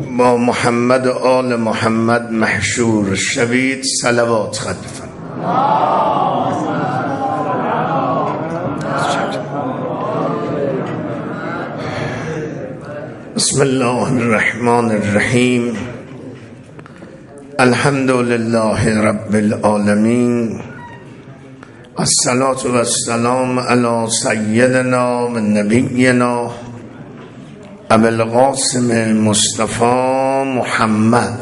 با محمد و آل محمد محشور شوید. صلوات خط بفرمایید. بسم الله الرحمن الرحیم. الحمد لله رب العالمین. الصلاة و السلام علی سیدنا و نبینا ابو القاسم مصطفى محمد.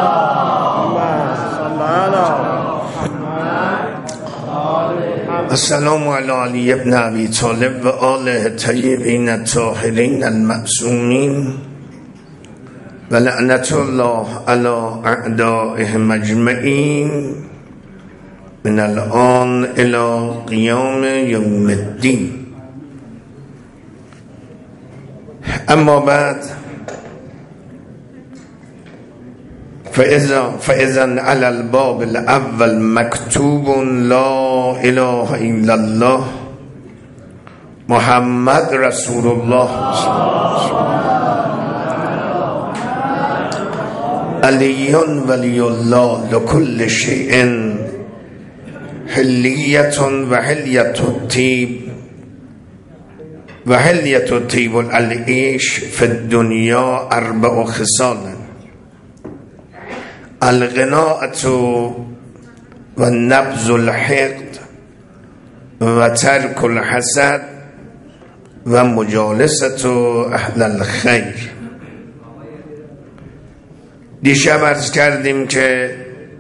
السلام علی علی ابن ابی طالب و آله الطیبین الطاهرین المعصومین و لعنت الله علی اعدائهم اجمعین من الان الى قیام یوم الدین. اما بعد فاذا على الباب الاول مكتوب لا اله الا الله محمد رسول الله علی ولی الله لكل شيء حلیة و حلیة الطیب و حلیة الطیب العیش فی الدنیا 4 خصال: القناعة و نبذ الحقد و ترک الحسد و مجالسة اهل الخیر. دیشب عرض کردیم که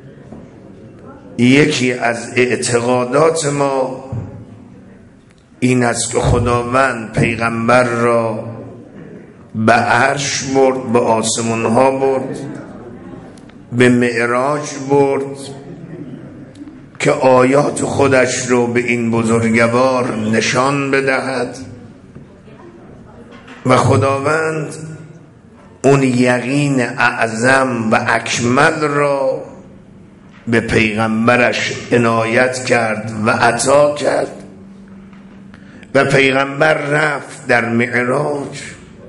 یکی از اعتقادات ما این است که خداوند پیغمبر را به عرش برد، به آسمان ها برد، به معراج برد که آیات خودش رو به این بزرگوار نشان بدهد و خداوند اون یقین اعظم و اکمل را به پیغمبرش عنایت کرد و عطا کرد و پیغمبر رفت در معراج،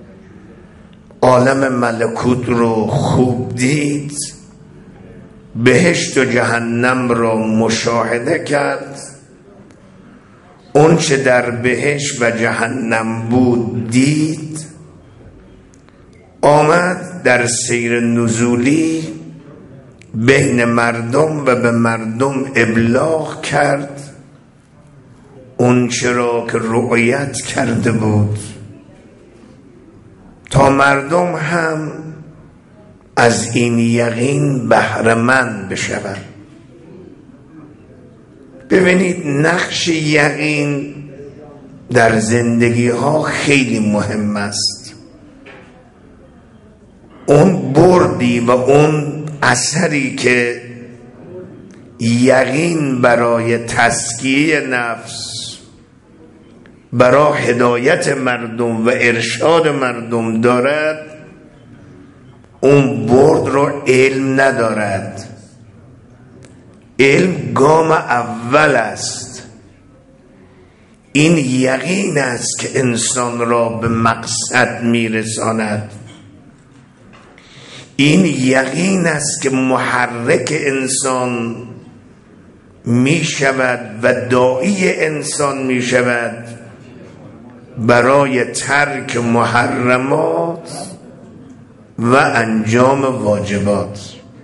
عالم ملکوت رو خوب دید، بهشت و جهنم را مشاهده کرد، اون چه در بهشت و جهنم بود دید، آمد در سیر نزولی بین مردم و به مردم ابلاغ کرد اون چرا که رؤیت کرده بود تا مردم هم از این یقین بهره‌مند بشوند. ببینید نقش یقین در زندگی ها خیلی مهم است. اون بردی و اون اثری که یقین برای تزکیه نفس، برای هدایت مردم و ارشاد مردم دارد، اون برد رو علم ندارد. علم گام اول است. این یقین است که انسان را به مقصد میرساند. این یقین است که محرک انسان می شود و داعی انسان می شود برای ترک محرمات و انجام واجبات.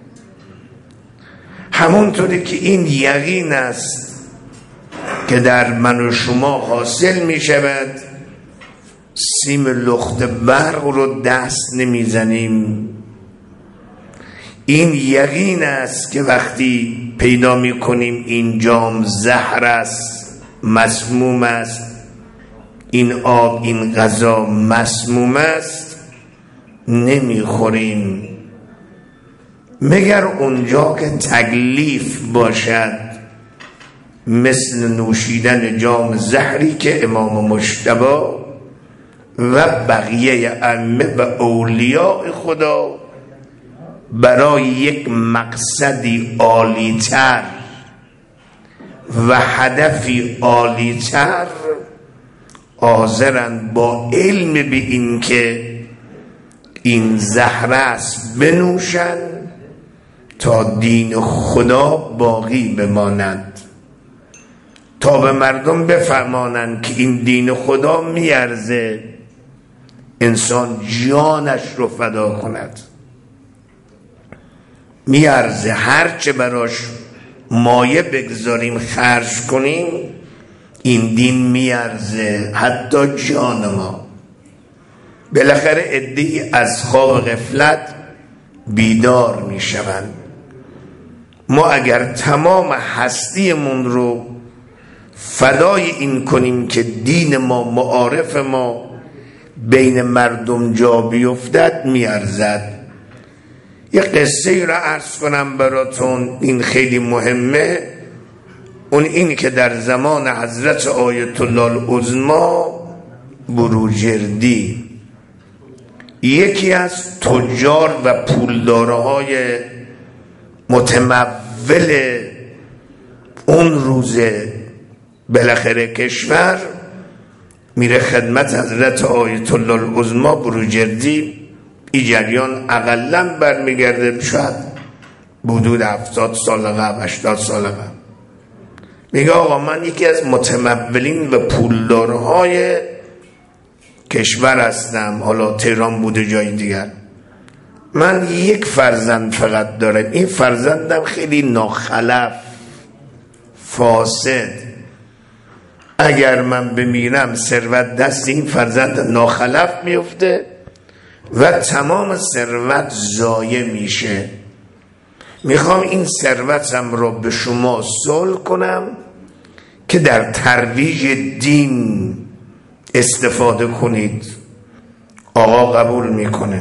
همونطوری که این یقین است که در من و شما حاصل می شود، سیم لخت برق رو دست نمی زنیم. این یقین است که وقتی پیدا می کنیم این جام زهر است، مسموم است، این آب، این غذا مسموم است، نمی خوریم مگر اونجا که تکلیف باشد، مثل نوشیدن جام زهری که امام مجتبی و بقیه ائمه و اولیاء خدا برای یک مقصدی عالی‌تر و هدفی عالی‌تر حاضرند با علم به این که این زهر است بنوشن تا دین خدا باقی بماند، تا به مردم بفهمانند که این دین خدا میارزه انسان جانش رو فدا کند، میارزه هرچه براش مایه بگذاریم خرج کنیم، این دین میارزه حتی جان ما. بالاخره عده‌ای از خواب غفلت بیدار میشوند. ما اگر تمام هستیمون رو فدای این کنیم که دین ما، معارف ما بین مردم جا بیفتد، میارزد. یه قصه را عرض کنم براتون، این خیلی مهمه. اون این که در زمان حضرت آیت الله العظمی بروجردی، یکی از تجار و پولدارهای متمول اون روز بالاخره کشور، میره خدمت حضرت آیت الله العظمی بروجردی. این جریان اقلا برمیگرده شاید حدود 70 سال قبل، 80 سال قبل. میگه آقا من یکی از متمولین و پولدارهای کشور هستم، حالا تهران بوده جای دیگر. من یک فرزند فقط دارم، این فرزندم خیلی ناخلف، فاسد. اگر من بمیرم ثروت دست این فرزند ناخلف میفته و تمام ثروت ضایع میشه. میخوام این ثروتم رو به شما صلح کنم که در ترویج دین استفاده کنید. آقا قبول میکنه.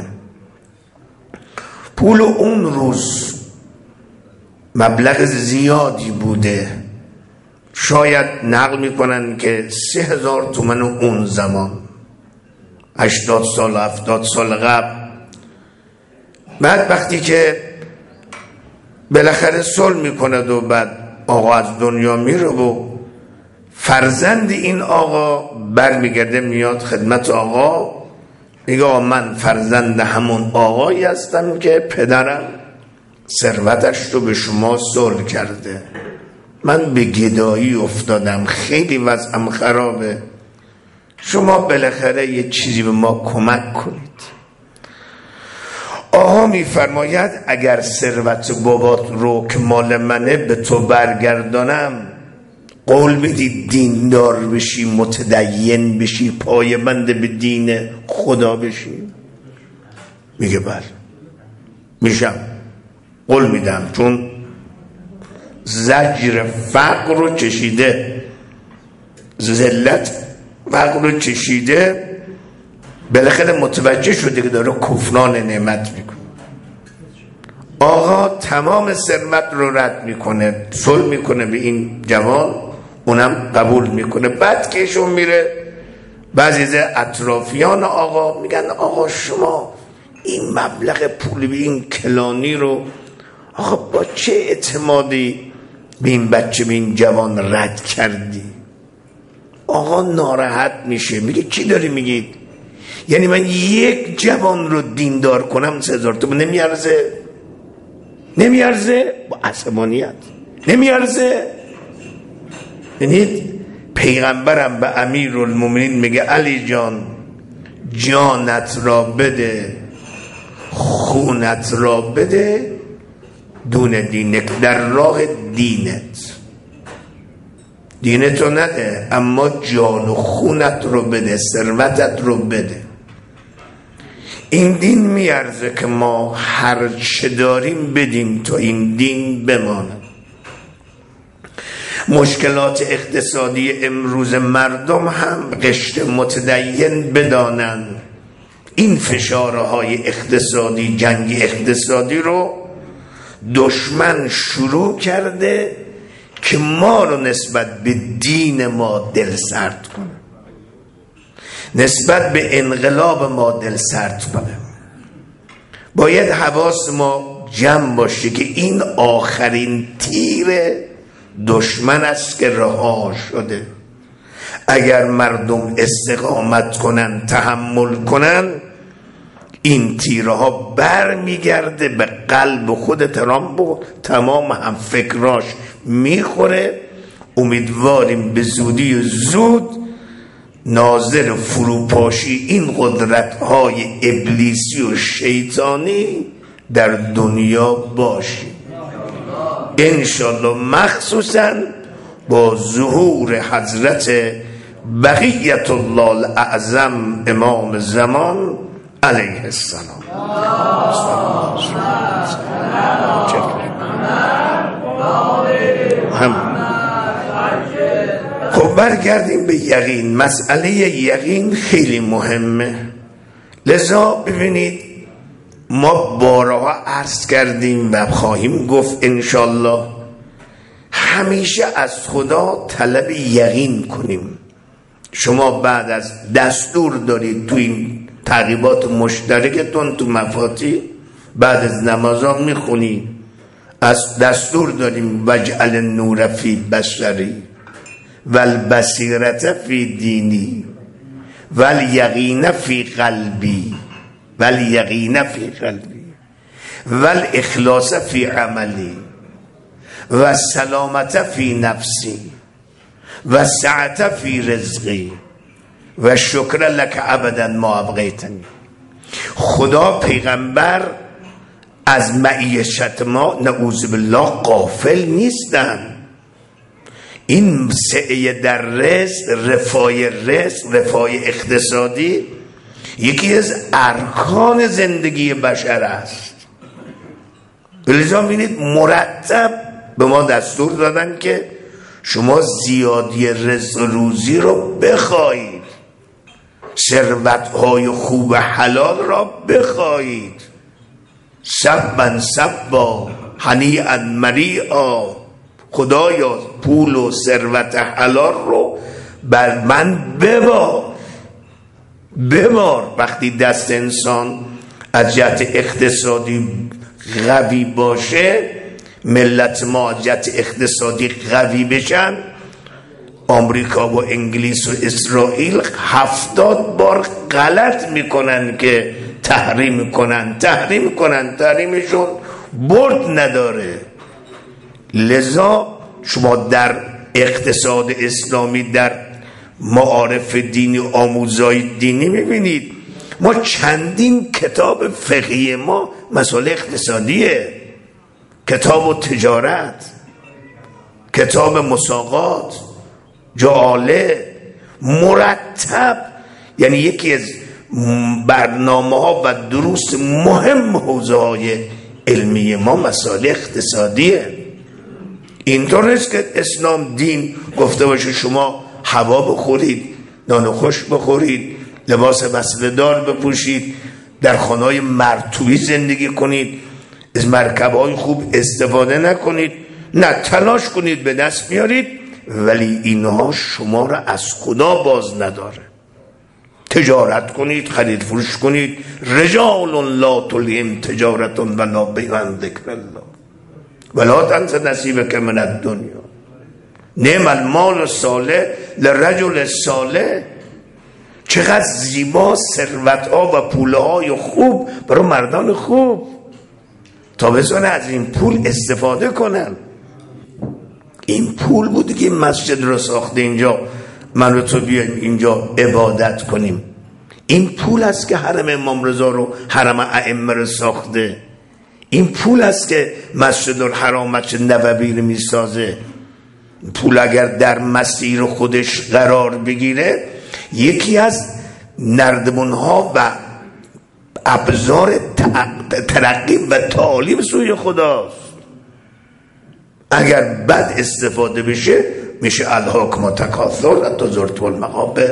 پول اون روز مبلغ زیادی بوده، شاید نقل میکنن که 3000 تومان اون زمان، 80 سال 70 سال قبل. بعد وقتی که بالاخره صلح میکنه و بعد آقا از دنیا میره و فرزند این آقا برمیگرده میاد خدمت آقا، میگه آقا من فرزند همون آقایی هستم که پدرم ثروتش رو به شما صلح کرده. من به گدایی افتادم، خیلی وضعم خرابه، شما بالاخره یه چیزی به ما کمک کنید. آقا میفرماید اگر ثروت بابات رو که مال منه به تو برگردانم، قول بدی دیندار بشی، متدین بشی، پایبند به دین خدا بشی؟ میگه بله میشم، قول میدم. چون زجر فقر رو چشیده، ذلت فقر رو چشیده، بالاخره متوجه شده که داره کفران نعمت میکنه. آقا تمام ثروت رو رد میکنه، صلح میکنه به این جوان، اونم قبول میکنه. بعد که ایشون میره، بعضی از اطرافیان آقا میگن آقا شما این مبلغ پول به این کلانی رو آقا با چه اعتمادی به این بچه، به این جوان رد کردی؟ آقا ناراحت میشه، میگه چی داری میگید؟ یعنی من یک جوان رو دیندار کنم 3000 تومان نمیارزه؟ نمیارزه؟ با عصبانیت نمیارزه؟ یعنی پیغمبرم به امیرالمومنین میگه علی جان جانت را بده، خونت را بده، دون دینک، در راه دینتو نده، اما جان و خونت رو بده، ثروتت رو بده. این دین میارزه که ما هر چه داریم بدیم تا این دین بماند. مشکلات اقتصادی امروز مردم هم قشر متدین بدانن این فشارهای اقتصادی، جنگ اقتصادی رو دشمن شروع کرده که ما رو نسبت به دین ما دل سرد کنه، نسبت به انقلاب ما دل سرد کنه. باید حواس ما جمع باشه که این آخرین تیر دشمن است که رها شده. اگر مردم استقامت کنن، تحمل کنن، این تیره ها بر میگرده به قلب خود تمام هم فکراش میخوره. امیدواریم به زودی و زود ناظر فروپاشی این قدرت های ابلیسی و شیطانی در دنیا باشیم انشالله، مخصوصا با ظهور حضرت بقیت الله الاعظم امام زمان علیه السلام. خب برگردیم به یقین. مسئله یقین خیلی مهمه. لذا ببینید ما بارها عرض کردیم و خواهیم گفت انشالله، همیشه از خدا طلب یقین کنیم. شما بعد از دستور دارید تو این تعقیبات مشترکتون تو مفاتیح، بعد از نمازا میخونی از دستور داریم وجعل النور فی بصری والبصیرة فی دینی والیقین فی قلبی والاخلاص فی عملی والسلامة فی نفسی والسعة فی رزقی والشکر لک ابدا ما ابقیتنی. خدا پیغمبر از معیشت ما نعوذ بالله غافل نیستن. این سعی در رزق، رفاه اقتصادی یکی از ارکان زندگی بشر است. لذا ببینید مرتب به ما دستور دادن که شما زیادی رزق روزی رو بخواهید، ثروت‌های خوب حلال را بخواهید. سبا سبا هنیئا مریعا، خدایا پول و ثروت حلال رو بر من ببار. وقتی دست انسان از جهت اقتصادی قوی باشه، ملت ما از جهت اقتصادی قوی بشن، آمریکا و انگلیس و اسرائیل 70 بار غلط میکنن که تحریم کنن. تحریمشون برد نداره. لذا شما در اقتصاد اسلامی، در معارف دینی، آموزهای دینی میبینید ما چندین کتاب فقهی ما مسائل اقتصادیه، کتاب و تجارت، کتاب مساقات، جعاله، مرتب. یعنی یکی از برنامه ها و دروس مهم حوزه های علمی ما مسائل اقتصادیه. اینطور نیست که اسلام دین گفته باشه شما هوا بخورید، نان خوش بخورید، لباس وصله دار بپوشید، در خانه‌های مرطوبی زندگی کنید، از مرکب‌های خوب استفاده نکنید. نه، تلاش کنید به دست بیارید، ولی اینها شما را از خدا باز نداره. تجارت کنید، خرید فروش کنید. رجال لا تلهم تجارت ولا بیع عن ذکر الله ولا تنس نصیبک من الدنیا. نعم المال الصالح للرجل الصالح. چقدر زیبا ثروت‌ها و پول‌های خوب برای مردان خوب، تا بزن از این پول استفاده کنن. این پول بوده که مسجد رو ساخته اینجا، من و تو بیایم اینجا عبادت کنیم. این پول است که حرم امام رضا رو، حرم ائمه رو ساخته. این پول است که مسجد الحرام، مسجد نبوی رو میسازه. پول اگر در مسیر خودش قرار بگیره، یکی از نردبان‌ها و ابزار ترقی و تعالی سوی خداست. اگر بد استفاده بشه میشه الهاکم تکاثر حتی زرتم المقابر.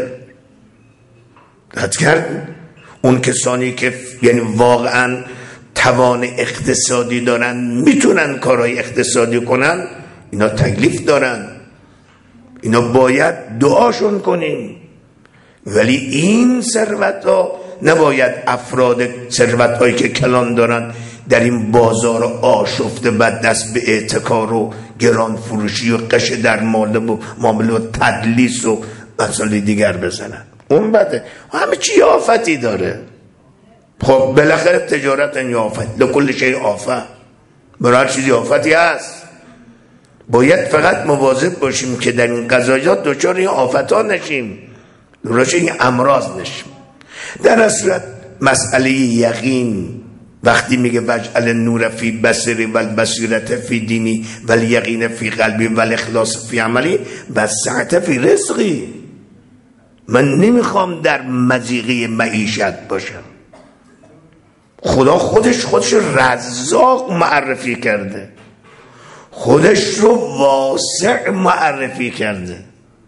حد کرد اون کسانی که یعنی واقعا توان اقتصادی دارن، میتونن کارهای اقتصادی کنن، اینا تکلیف دارن، اینا باید دعاشون کنیم. ولی این ثروت ها نباید افراد ثروت هایی که کلان دارن در این بازار آشفته بد دست به احتکار و گران فروشی و قش در معامله و تدلیس و مسائل دیگر بزنن. اون بده. همه چی آفتی داره. خب بالاخره تجارت این آفت، لکل شیء آفت، برای هر چیزی آفتی هست. باید فقط مواظب باشیم که در این قضایات دچار این آفت ها نشیم، دچار این امراض نشیم. در اصل مسئله یقین وقتی میگه وجعل نور فی بصری و البصیرت فی دینی و الیقین فی قلبی و الاخلاص فی عملی و سعت فی رزقی، من نمیخوام در مضیقه معیشت باشم. خدا خودش رزاق معرفی کرده، خودش رو واسع معرفی کرده.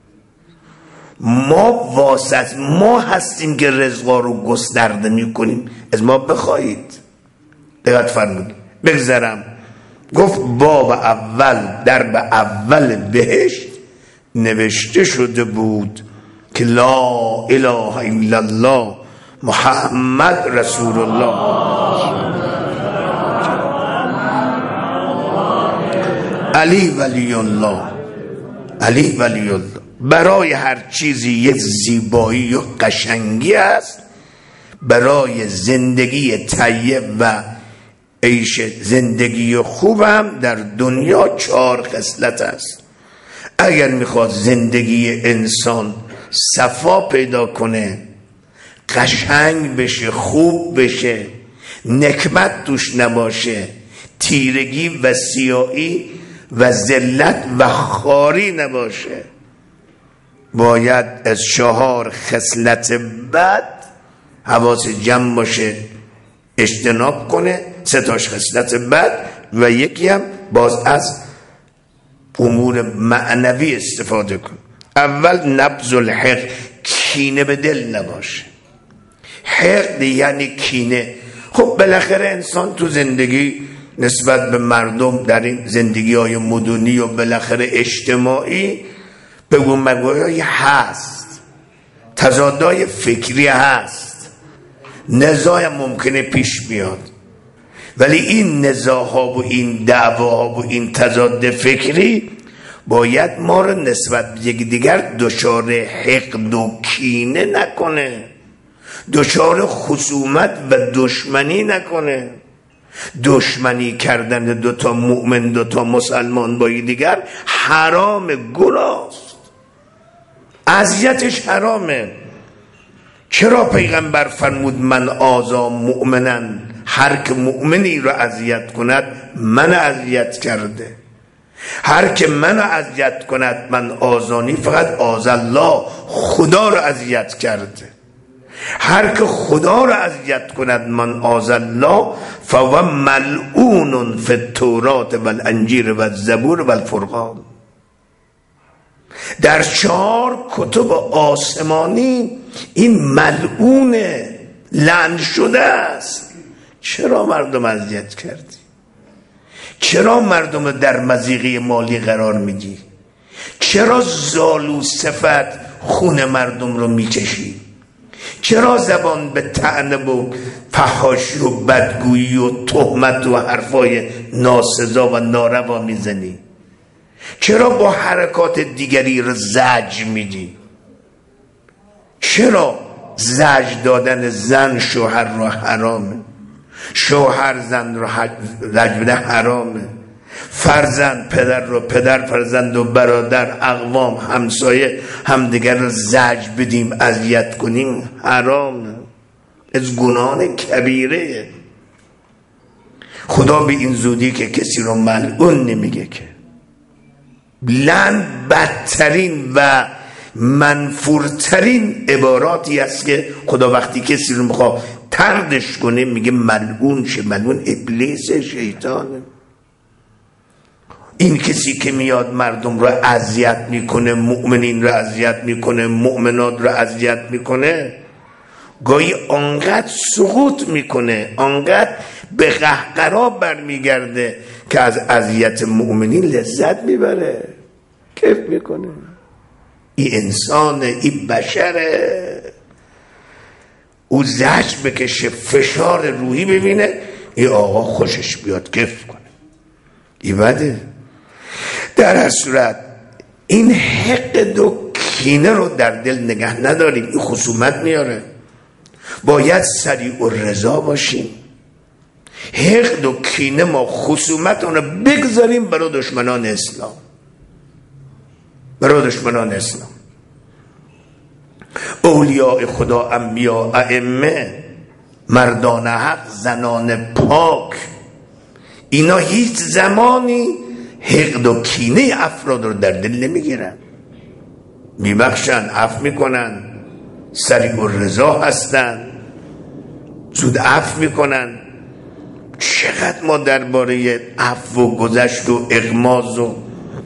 ما واسط ما هستیم که رزقا رو گسترده میکنیم. از ما بخواهید. دقت فرمودید. بگذرم گفت باب اول، درب اول بهشت نوشته شده بود که لا اله الا الله محمد رسول الله. علی ولی الله، علی ولی الله. برای هر چیزی یک زیبایی و قشنگی است. برای زندگی طیب و عیش زندگی خوب هم در دنیا 4 خصلت است. اگر میخواد زندگی انسان صفا پیدا کنه، قشنگ بشه، خوب بشه، نکبت توش نباشه، تیرگی و سیاهی و ذلت و خواری نباشه، باید از 4 خصلت بد حواس جمع باشه، اجتناب کنه. 3 خصلت بد و یکی هم باز از امور معنوی استفاده کنه. اول نبض الحقد، کینه به دل نباشه. حقد یعنی کینه. خب بالاخره انسان تو زندگی نسبت به مردم در این زندگی های مدنی و بالاخره اجتماعی بگو مگویایی هست، تضادهای فکری هست، نزاع ممکنه پیش بیاد، ولی این نزاعها و این دعواها و این تضاد فکری باید ما رو نسبت به یکدیگر دچار حقد و کینه نکنه، دچار خصومت و دشمنی نکنه. دشمنی کردن 2 مؤمن 2 مسلمان با دیگر حرام، گناست، اذیتش حرامه. چرا پیغمبر فرمود من آذا مؤمنا، هر که مؤمنی رو اذیت کند من اذیت کرده، هر که منو اذیت کند من آذانی فقط آذ الله، خدا رو اذیت کرده. هر که خدا رو اذیت کند من آذ الله فهو ملعون فی التوراة و الانجیل و الزبور و الفرقان. در 4 کتب آسمانی این ملعونه، لعن شده است. چرا مردم اذیت کردی؟ چرا مردم در مضیقه مالی قرار میدی؟ چرا زالو صفت خون مردم رو میکشی؟ چرا زبان به طعنه و فحاشی و بدگویی و تهمت و حرفای ناسزا و ناروا میزنی؟ چرا با حرکات دیگری رو زجر میدی؟ چرا زجر دادن زن شوهر رو حرامه؟ شوهر زن رو زجر بده حرامه. فرزند پدر رو، پدر فرزند و برادر، اقوام، همسایه همدیگر رو زجر بدیم، اذیت کنیم حرامه، از گناه کبیره. خدا به این زودی که کسی رو ملعون نمیگه که. لعن بدترین و منفورترین عباراتی است که خدا وقتی کسی رو میخواد طردش کنه میگه ملعون شه. ملعون ابلیس، شیطانه. این کسی که میاد مردم رو اذیت میکنه، مؤمنین رو اذیت میکنه، مؤمنات رو اذیت میکنه، گاهی آنقدر سقوط میکنه، آنقدر به قهقرا برمیگرده که از اذیت مؤمنین لذت میبره، کیف میکنه. این انسانه، این بشره. او زجر بکشه، فشار روحی ببینه، این آقا خوشش بیاد، کیف کنه. این بده. در هر صورت این حقد و کینه رو در دل نگه نداریم. این خصومت میاره. باید سریع الرضا باشیم. حقد و کینه ما خصومت اون رو بگذاریم برای دشمنان اسلام، برای دشمنان اسلام. اولیاء خدا، انبیا، ائمه، مردان حق، زنان پاک، اینا هیچ زمانی حقد و کینه افراد رو در دل نمیگیرن، میبخشن، عفو میکنن، سریع الرضا هستن، زود عفو میکنن. چقدر ما درباره عفو و گذشت و اغماض و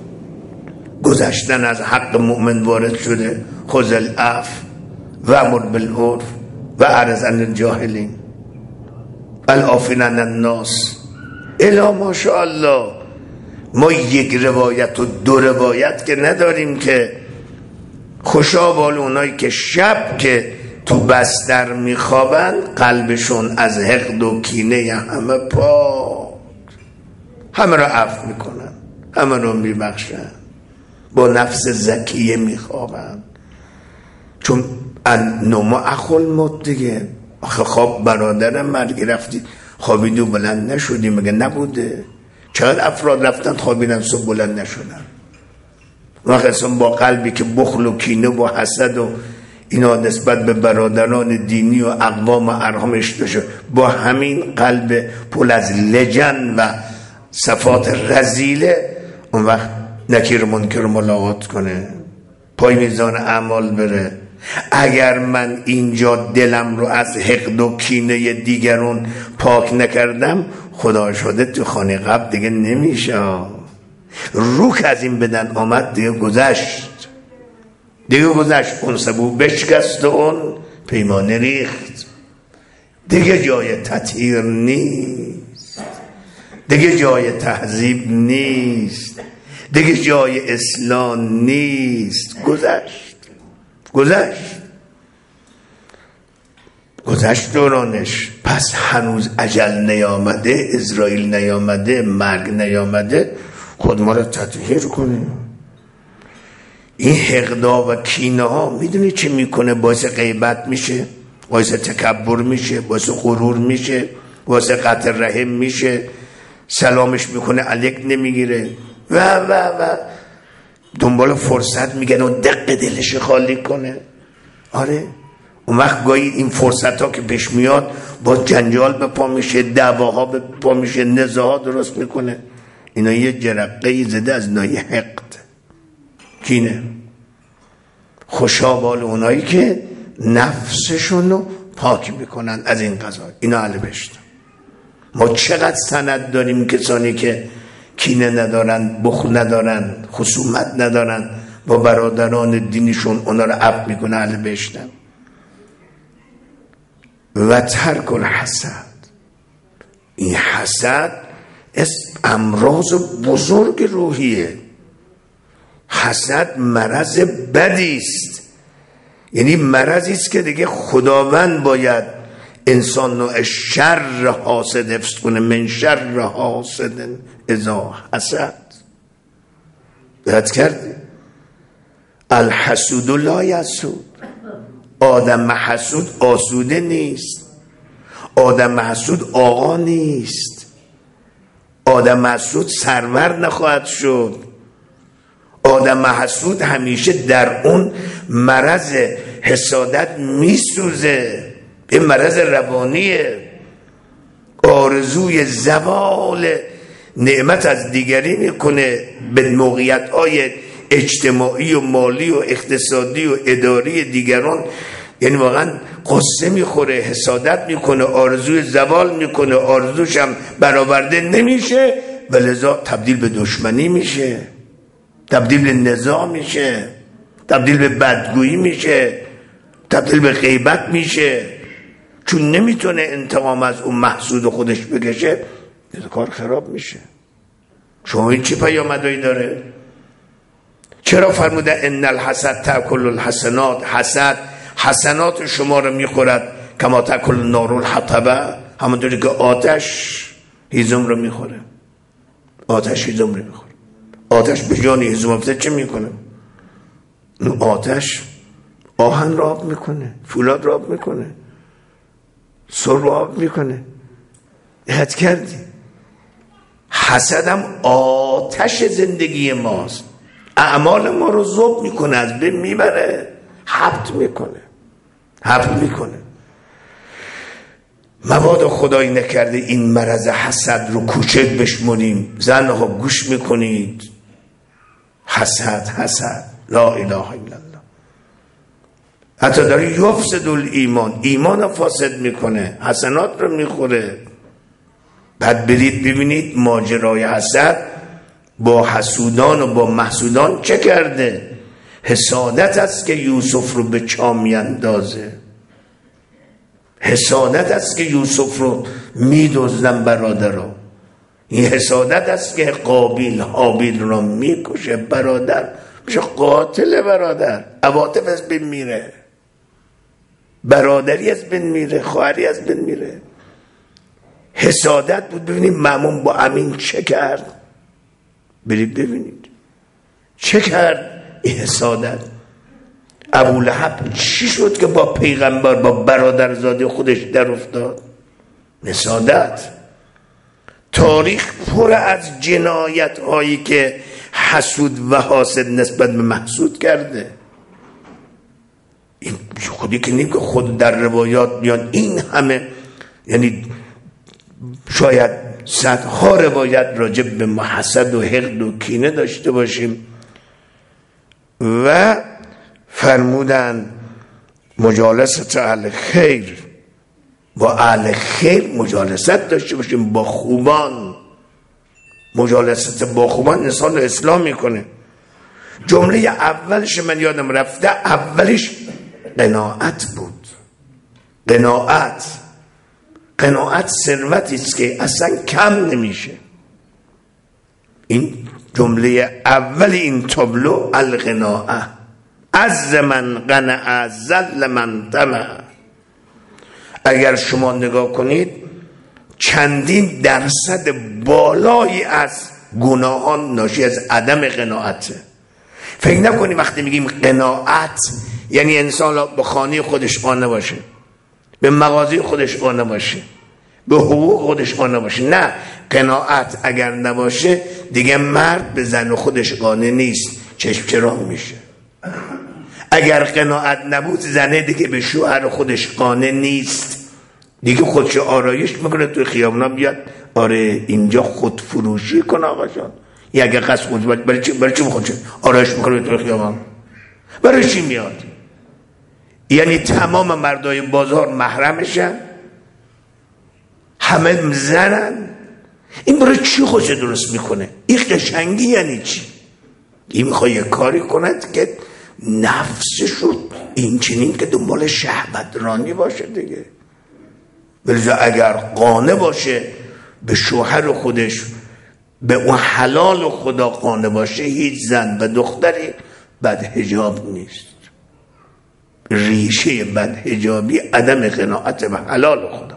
گذشتن از حق مؤمن وارد شده. خذ العفو و امر بالعرف و اعرض عن الجاهلین العافین عن الناس. الا ماشاءالله ما یک روایت و دو روایت که نداریم که خوشا بال اونایی که شب که تو بستر میخوابن قلبشون از حقد و کینه همه پاک، همه رو عفو میکنن، همه رو میبخشن، با نفس زکیه میخوابن. چون نوم اخول موت دیگه. آخه خواب برادرم مرگی رفتی خوابیدی و بلند نشدی، مگه نبوده؟ چقدر افراد رفتن خوابیدن صبح بلند نشدن. وقت اصلا با قلبی که بخل و کینه و حسد و اینا نسبت به برادران دینی و اقوام و ارحامش داشته، با همین قلب پر از لجن و صفات رذیله، اون وقت نکیر منکر ملاقات کنه، پای میزان اعمال بره. اگر من اینجا دلم رو از حقد و کینه دیگرون پاک نکردم، خدا شده تو خانه قبل دیگه نمیشه. روح از این بدن آمد دیگه گذشت، دیگه گذشت. اون سبو بشکست و اون پیمانه ریخت، دیگه جای تطهیر نیست، دیگه جای تهذیب نیست، دیگه جای اصلاح نیست. گذشت دورانش. پس هنوز اجل نیامده، اسرائیل نیامده، مرگ نیامده، خود ما رو تطهیر کنیم. این حقدا و کینه ها میدونی چه میکنه؟ باعث غیبت میشه، باعث تکبر میشه، باعث غرور میشه، باعث قطع رحم میشه، سلامش میکنه علیک نمیگیره و دنبال فرصت میگن و دق دلش خالی کنه. آره اون وقت گاهی این فرصت ها که پیش میاد با جنجال به پا میشه، دعواها به پا میشه، نزاعها درست میکنه. اینا یه جرقه زده از نای حقد، کینه. خوشا بال اونایی که نفسشونو پاک میکنن از این قضا، اینا اهل بهشت. ما چقدر سند داریم کسانی که کینه ندارن، بخل ندارن، خصومت ندارن با برادران دینشون، اونا رو عفو میکنه، اهل بهشتن. و ترک الحسد. این حسد امراض بزرگ روحیه. حسد مرض بدی است، یعنی مرضی است که دیگه خداوند باید انسان نوع شر حاسد حفظ کنه. من شر حاسد اذا حسد. یاد کردی؟ الحسود لا یسود. آدم حسود آسوده نیست، آدم حسود آقا نیست، آدم حسود سرور نخواهد شد. آدم حسود همیشه در اون مرض حسادت میسوزه. این مرض روانیه. آرزوی زوال نعمت از دیگری میکنه، به موقعیت‌های اجتماعی و مالی و اقتصادی و اداری دیگران، یعنی واقعا قصه میخوره، حسادت میکنه، آرزوی زوال میکنه، آرزوش هم برآورده نمیشه و لذا تبدیل به دشمنی میشه، تبدیل به نزاع میشه، تبدیل به بدگویی میشه، تبدیل به غیبت میشه. چون نمیتونه انتقام از اون محسود خودش بکشه، کار خراب میشه. شما این چی پیامدهایی داره؟ چرا فرموده ان الحسد تاکل الحسنات؟ حسد حسنات شما رو میخورد، کما تاکل النار الحطب، همونطوری که آتش هیزم رو میخوره. آتش هیزم رو میخوره. آتش به جان هیزم افتاد چه میکنه؟ آتش آهن را آب میکنه، فولاد را آب میکنه، سراب میکنه. دقت کردی؟ حسدم آتش زندگی ماست، اعمال ما رو ذوب میکنه، از بین میبره، حبط میکنه. مبادا خدایی نکرده این مرض حسد رو کوچک بشمونیم. زنها گوش میکنید، حسد لا اله الا الله، حتی داره یفسد الایمان، ایمان فاسد میکنه، حسنات رو میخوره. بعد برید ببینید ماجرای حسد با حسودان و با محسودان چه کرده. حسادت است که یوسف رو به چاه میاندازه، حسادت است که یوسف رو میدزدن برادرها، این حسادت است که قابیل حابیل رو میکشه، برادر میشه قاتل برادر، عواطف از بین میره، برادری از بین میره، خواهری از بین میره. حسادت بود. ببینید مأمون با امین چه کرد، برید ببینید چه کرد این حسادت. ابولهب چی شد که با پیغمبر با برادرزاده خودش در افتاد؟ حسادت. تاریخ پر از جنایت هایی که حسود و حاسد نسبت به محسود کرده. این خودی که نیم که خود در روایات میان این همه، یعنی شاید صدها روایت راجع به حسد و حقد و کینه داشته باشیم. و فرمودن مجالست اهل خیر، با اهل خیر مجالست داشته باشیم، با خوبان. مجالست با خوبان انسان رو اصلاح میکنه. جمله اولش من یادم رفته، اولش قناعت بود. قناعت ثروتی است که اصلا کم نمیشه. این جمله اول این تابلو القناعه، عز من قنع ذل من طمع. اگر شما نگاه کنید چندین درصد بالایی از گناهان ناشی از عدم قناعته. فکر نکنید وقتی میگیم قناعت یعنی انسان به خانه خودش قانع باشه، به مغازه خودش قانع باشه، به حقوق خودش قانع باشه. نه، قناعت اگر نباشه دیگه مرد به زن خودش قانع نیست، چشم چراغ میشه. اگر قناعت نبود زنه دیگه به شوهر خودش قانع نیست، دیگه خودش آرایش میکنه توی خیابونا بیاد آره اینجا خود فروشی کن آقا جان. یا اگه قصد خود برای چی خودش آرایش میکنه توی خیابون؟ برای چی میاد؟ یعنی تمام مردای بازار محرمشن، همه زنن. این برای چی خودش درست میکنه؟ این قشنگی یعنی چی؟ این میخواد یه کاری کند که نفسشو این چنین که دنبال شهوترانی باشه دیگه. ولی اگر قانع باشه به شوهر خودش، به اون حلال خدا قانع باشه، هیچ زن و دختری بدحجاب نیست. ریشه بدحجابی عدم قناعت به حلال خدا.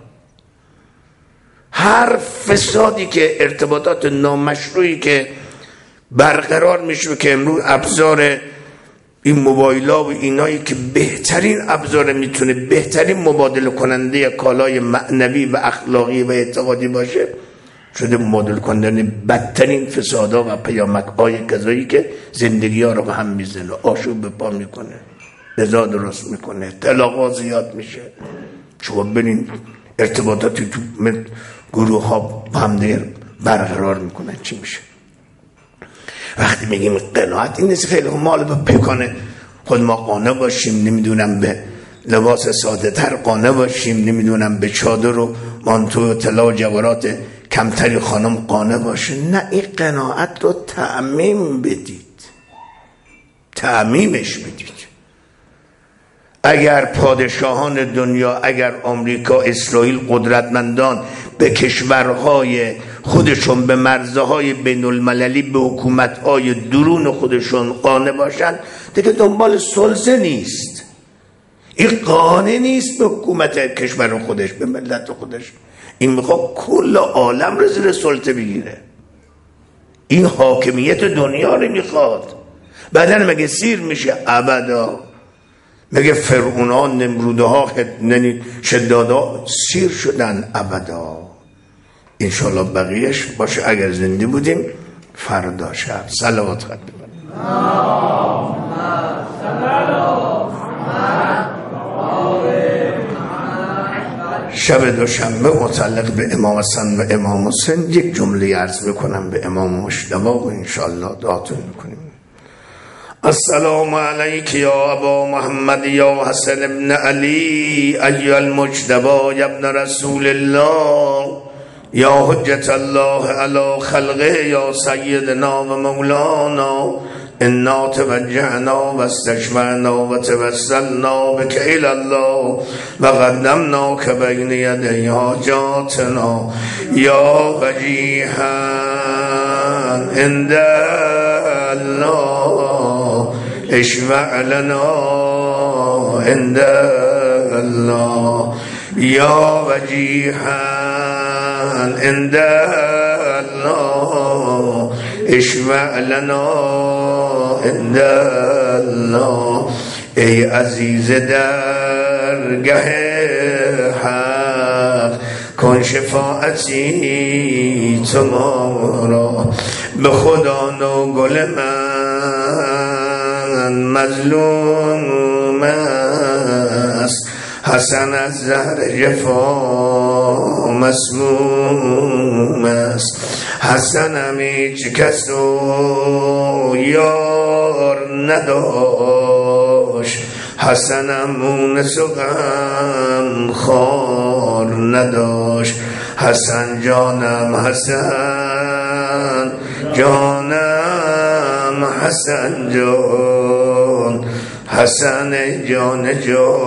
هر فسادی که ارتباطات نامشروعی که برقرار میشه که امروز ابزار این موبایل‌ها و اینایی که بهترین ابزار میتونه بهترین مبادله کننده کالای معنوی و اخلاقی و اعتقادی باشه، شده مبادله کننده بدترین فسادها و پیامک‌های کذایی که زندگی‌ها رو به هم میزنه، آشوب به پا میکنه، نزاع درست میکنه، طلاق‌ها زیاد میشه. شما ببینید ارتباطاتی تو گروه‌ها با هم دیگر برقرار میکنن چی میشه. وقتی میگیم قناعت این نیست خیلی مال به پکانه خود ما قانع باشیم، نمیدونم به لباس ساده تر قانع باشیم، نمیدونم به چادر و مانتو و طلا و جواهرات کمتری خانم قانع باشه. نه، این قناعت رو تعمیم بدید، تعمیمش بدید. اگر پادشاهان دنیا، اگر آمریکا، اسرائیل، قدرتمندان به کشورهای خودشون، به مرزهای بین المللی، به حکومتهای درون خودشون قانع باشن، دیگه دنبال سلطه نیست. این قانع نیست به حکومت کشور خودش، به ملت خودش. این میخواد کل عالم رو زیر سلطه بگیره. این حاکمیت دنیا رو میخواد. بعدن مگه سیر میشه؟ ابدا. میگه فرعونا نمرودها شدادا سیر شدن ابدا. انشالله بقیهش باشه اگر زنده بودیم فردا شب. صلوات خط ببریم. شب دوشنبه متعلق به امام حسن و امام حسین یک جمله عرض بکنم به امام مجتبی و انشالله دعاتون میکنیم. السلام علیک یا ابا محمد یا حسن ابن علی ایها المجتبی یا ابن رسول الله یا حجت الله علی خلقه یا سیدنا و مولانا انا توجهنا و استشفعنا و توسلنا بک الی الله و قدمناک بین یدی حاجاتنا یا وجیها عند الله اشفع لنا عند الله یا وجیها عند الله اشفع لنا عند الله. ای عزیز درگه حق کن شفاعتی تو ما را به خدا نو گل من مظلوم است حسن از زهر جفا مسموم است. حسنم هیچ کس و یار نداشت حسنم مونس و غم خار نداشت. حسن جانم حسن جانم حسن جان حسن جان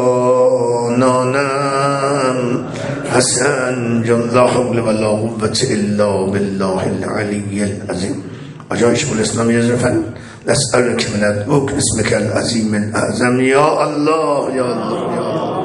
جانانم حسن جان. لا حول ولا قوة الا بالله العلی العظیم. آجای شیخ الاسلام یزرفن نسألك من ادعوك اسمك العظیم الاعظم یا الله یا الله یا الله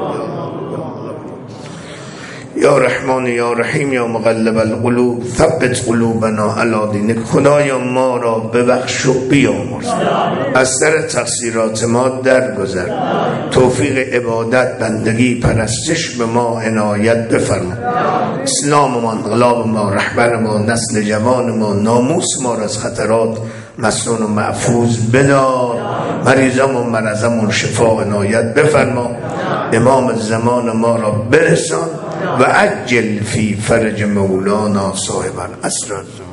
یا رحمان یا رحیم یا مقلب القلوب ثبت قلوبنا علی دینک. خدایا ما را ببخش و بیامرز، از سر تقصیرات ما درگذر، توفیق عبادت بندگی پرستش به ما عنایت بفرما. اسلام ما، انقلاب ما، رهبر ما، نسل جوان ما، ناموس ما را از خطرات مسنون و محفوظ بدار. مریضمون مرضمون شفا عنایت بفرما. امام زمان ما را برسان و عجل فی فرج مولانا صاحب العصر.